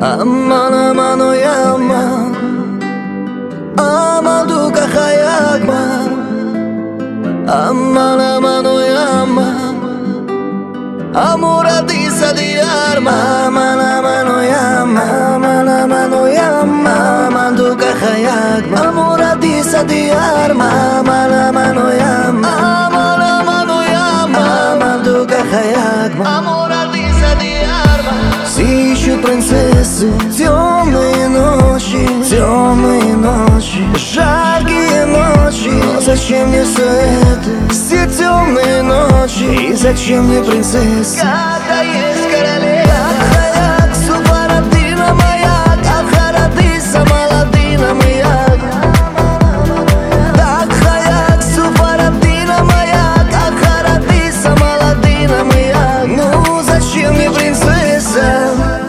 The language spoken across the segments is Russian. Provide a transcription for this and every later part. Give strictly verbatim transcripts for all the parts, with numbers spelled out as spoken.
Aman aman oy aman, aman duka hayakman. Aman aman oy aman, amor disa diyarma. Aman aman oy aman, aman aman oy aman, aman duka hayakman. Amor disa diyarma. Aman aman oy aman, aman aman oy aman, aman duka hayakman. Amor disa diyarma. Все ищут принцессы, темные ночи, темные ночи, жаркие ночи. Но зачем мне все это, все темные ночи? И зачем мне принцесса, когда есть королева? Ахаяк, супарадина моя, ахарадиса, маладина моя. Ахаяк, супарадина моя, ахарадиса, маладина моя. Ну зачем мне принцесса,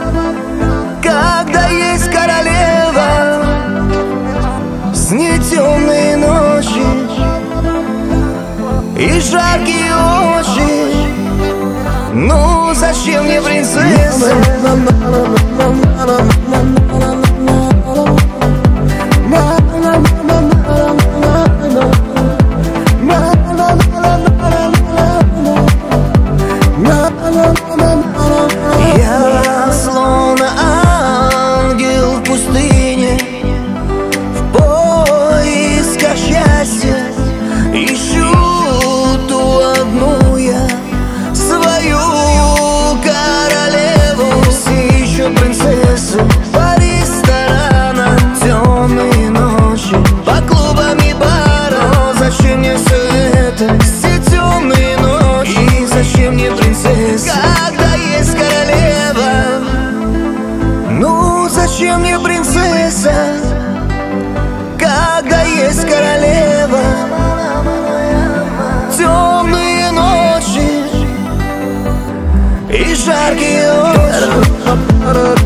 когда есть королева? С ней темные ночи и жаркие очи. Ну зачем мне принцесса? Я словно ангел в пустыне, в поисках счастья ищу ту одну я, свою королеву. Все ищут принцессу по ресторанам, темные ночи, по клубам и барам. Зачем мне все это, все темные ночи? И зачем мне принцесса, когда есть королева? Ну зачем мне принцесса, когда есть королева? Темные ночи и жаркие очи.